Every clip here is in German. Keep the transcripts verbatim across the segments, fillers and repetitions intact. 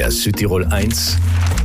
Der Südtirol eins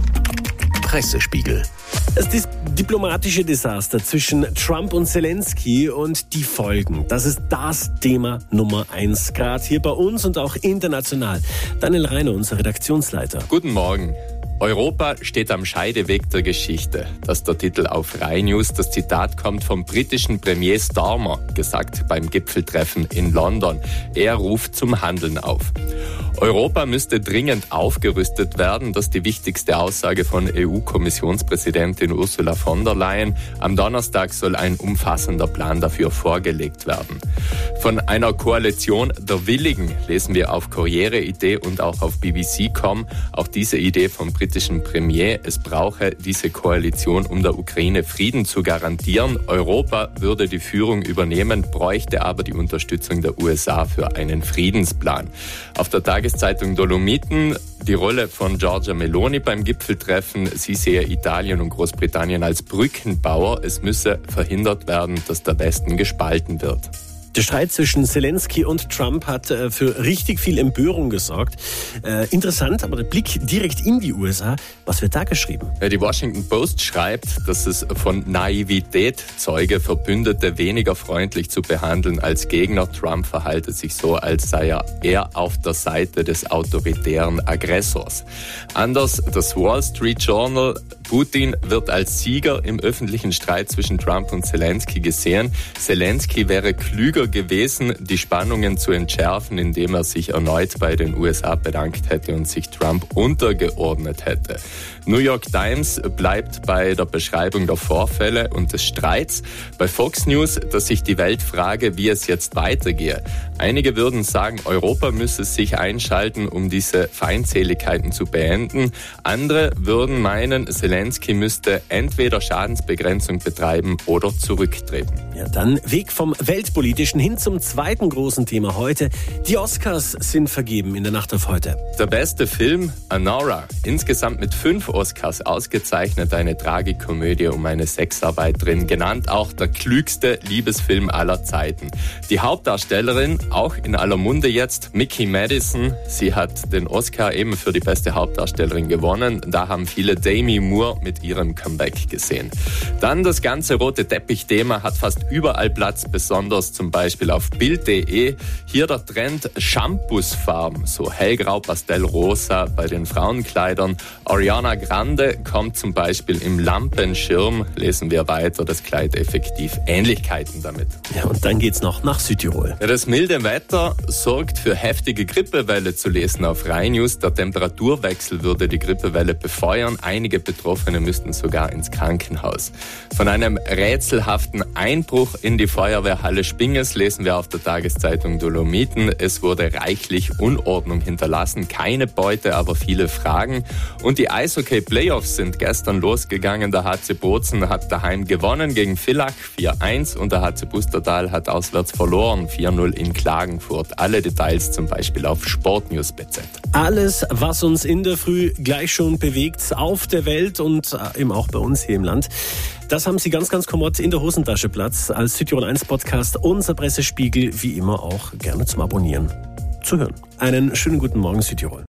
Pressespiegel. Das ist diplomatische Desaster zwischen Trump und Zelensky und die Folgen. Das ist das Thema Nummer eins, gerade hier bei uns und auch international. Daniel Reiner, unser Redaktionsleiter. Guten Morgen. Europa steht am Scheideweg der Geschichte. Das ist der Titel auf Rai News. Das Zitat kommt vom britischen Premier Starmer, gesagt beim Gipfeltreffen in London. Er ruft zum Handeln auf. Europa müsste dringend aufgerüstet werden. Das ist die wichtigste Aussage von E U-Kommissionspräsidentin Ursula von der Leyen. Am Donnerstag soll ein umfassender Plan dafür vorgelegt werden. Von einer Koalition der Willigen lesen wir auf Corriere.it und auch auf B B C Punkt com. Auch diese Idee vom britischen Premier. Es brauche diese Koalition, um der Ukraine Frieden zu garantieren. Europa würde die Führung übernehmen, bräuchte aber die Unterstützung der U S A für einen Friedensplan. Auf der Tageszeitung Dolomiten die Rolle von Giorgia Meloni beim Gipfeltreffen. Sie sehe Italien und Großbritannien als Brückenbauer. Es müsse verhindert werden, dass der Westen gespalten wird. Der Streit zwischen Zelensky und Trump hat äh, für richtig viel Empörung gesorgt. Äh, interessant, aber der Blick direkt in die U S A. Was wird da geschrieben? Ja, die Washington Post schreibt, dass es von Naivität zeuge, Verbündete weniger freundlich zu behandeln als Gegner. Trump verhalte sich so, als sei er eher auf der Seite des autoritären Aggressors. Anders das Wall Street Journal. Putin wird als Sieger im öffentlichen Streit zwischen Trump und Zelensky gesehen. Zelensky wäre klüger gewesen, die Spannungen zu entschärfen, indem er sich erneut bei den U S A bedankt hätte und sich Trump untergeordnet hätte. New York Times bleibt bei der Beschreibung der Vorfälle und des Streits. Bei Fox News, dass sich die Welt frage, wie es jetzt weitergehe. Einige würden sagen, Europa müsse sich einschalten, um diese Feindseligkeiten zu beenden. Andere würden meinen, Zelensky müsste entweder Schadensbegrenzung betreiben oder zurücktreten. Ja, dann Weg vom Weltpolitischen hin zum zweiten großen Thema heute. Die Oscars sind vergeben in der Nacht auf heute. Der beste Film, Anora, insgesamt mit fünf Oscars ausgezeichnet, eine Tragikomödie um eine Sexarbeiterin, genannt auch der klügste Liebesfilm aller Zeiten. Die Hauptdarstellerin, auch in aller Munde jetzt, Mickey Madison, sie hat den Oscar eben für die beste Hauptdarstellerin gewonnen. Da haben viele Demi Moore mit ihrem Comeback gesehen. Dann das ganze rote Teppich-Thema hat fast überall Platz, besonders zum Beispiel auf Bild punkt de. Hier der Trend Shampoosfarben, so hellgrau, pastellrosa bei den Frauenkleidern. Ariana Grande kommt zum Beispiel im Lampenschirm, lesen wir weiter, das Kleid effektiv Ähnlichkeiten damit. Ja, und dann geht's noch nach Südtirol. Ja, das milde Wetter sorgt für heftige Grippewelle, zu lesen auf Rai News. Der Temperaturwechsel würde die Grippewelle befeuern. Einige Betroffene müssten sogar ins Krankenhaus. Von einem rätselhaften Einbruch in die Feuerwehrhalle Spinges lesen wir auf der Tageszeitung Dolomiten. Es wurde reichlich Unordnung hinterlassen, keine Beute, aber viele Fragen. Und die Eishockey-Playoffs sind gestern losgegangen. Der H C Bozen hat daheim gewonnen gegen Villach vier eins und der H C Pustertal hat auswärts verloren vier null in Klagenfurt. Alle Details zum Beispiel auf sportnews punkt z. Alles, was uns in der Früh gleich schon bewegt, auf der Welt und eben auch bei uns hier im Land. Das haben Sie ganz, ganz kommod in der Hosentasche Platz als Südtirol eins Podcast. Unser Pressespiegel, wie immer auch gerne zum Abonnieren zu hören. Einen schönen guten Morgen, Südtirol.